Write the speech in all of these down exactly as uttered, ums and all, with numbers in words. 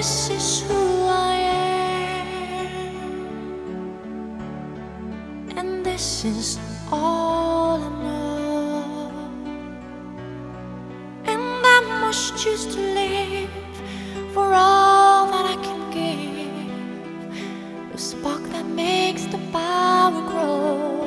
this is who I am, and this is all I know. And I must choose to live for all that I can give, the spark that makes the power grow.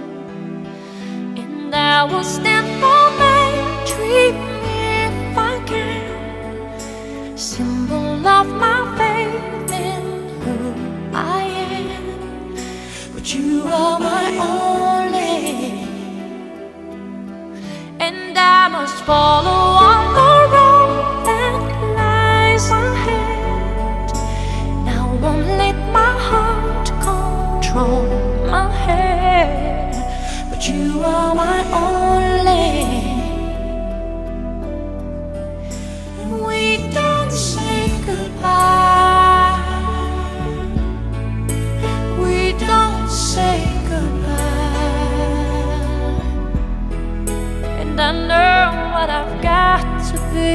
And I will stand for my dream if I can, symbol of my faith in who I am. But you are my only, and I must follow on the road that lies ahead. And I won't let my heart control my head. But you are my only. We don't say goodbye. We don't say goodbye. And I know what I've got to be.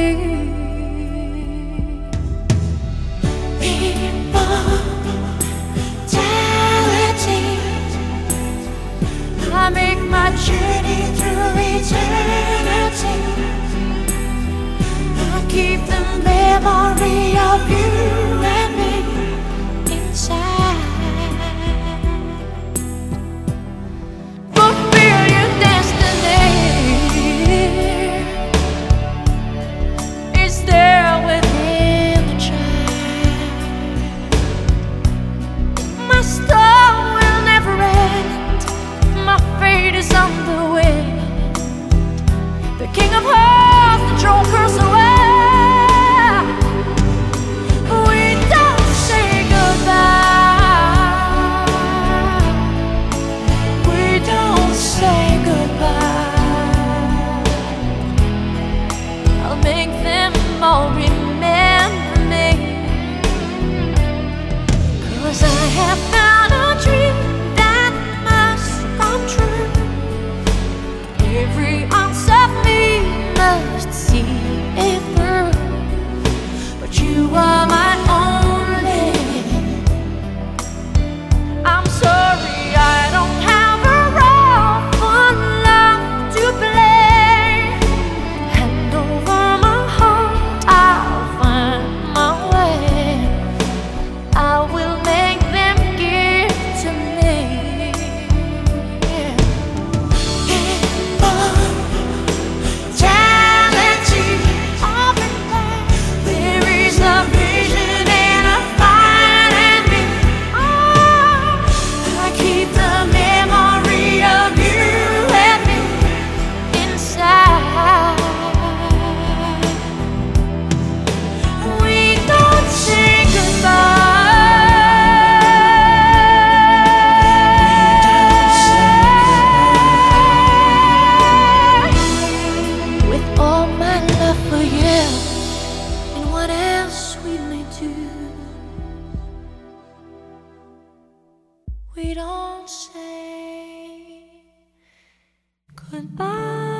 Immortality. I make my journey through eternity. I keep the memory of you and me inside. Fulfill your destiny is there within the child. My star will never end. My fate is on the wind. The King of Hearts, the throne curse away. We don't say goodbye. We don't say goodbye. I'll make them all remember me, 'cause I have found a dream that must come true. Every ounce of me must see it through. But you are my only. I'm sorry I don't have a role for love to play. Hand over my heart, I'll find my way. I will make them give to me. Immortality of it there. There is a vision and a fire in me. Oh, I keep the memory of you and me inside. We don't say goodbye. With all my love for you and what else we may do, we don't say goodbye.